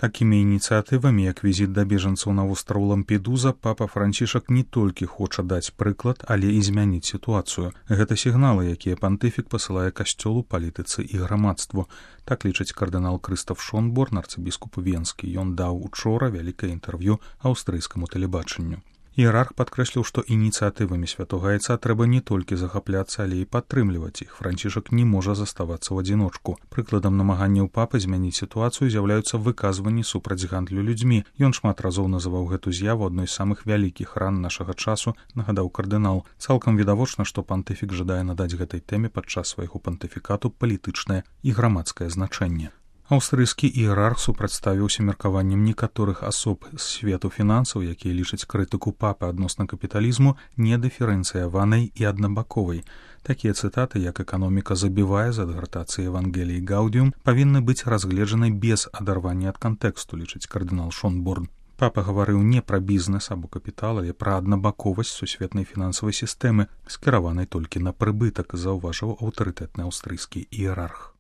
Такімі ініцыятывамі, як візіт да бежанцаў на востраў Лампедуза, папа Францішак не толькі хоча даць прыклад, але і змяніць сітуацыю. Гэта сігналы, якія пантыфік пасылае касцёлу, палітыцы і грамадству. Так лічыць кардынал Крыстаф Шонборн, арцыбіскуп Венскі. Ён даў учора вялікае інтэрв'ю аўстрыйскаму тэлебачанню. Іерарх падкрэсліў, што ініцыятывамі святога айца трэба не толькі захапляцца, але і падтрымліваць іх. Францішак не можа заставацца ў адзіночку. Прыкладам намаганняў папы змяніць сітуацыю з'яўляюцца выказванні супраць гандлю людзьмі. Ён шмат разоў называў гэту з'яву адной з самых вялікіх ран нашага часу, нагадаў кардынал. Цалкам відавочна, што пантыфік жадае надаць гэтай тэме падчас свайго пантыфікату палітычнае і грамадскае значэнне. Аўстрыйскі іерарх супрацьставіўся меркаваннем некаторых асоб з свету фінансаў, якія лічаць крытыку папы адносна капіталізму недыферэнцыяванай і аднабаковай. Такія цытаты, як «эканоміка забівае» з адгартацыі Евангеліі Гаудіум, павінны быць разгледжаны без адарвання ад кантэксту, лічыць кардынал Шонборн. Папа гаварыў не пра бізнес або капітал, але пра аднабаковасць сусветнай фінансавай сістэмы, скіраванай толькі на прыбытак, заўважыў аўтарытэтны аўстрыйскі іерарх.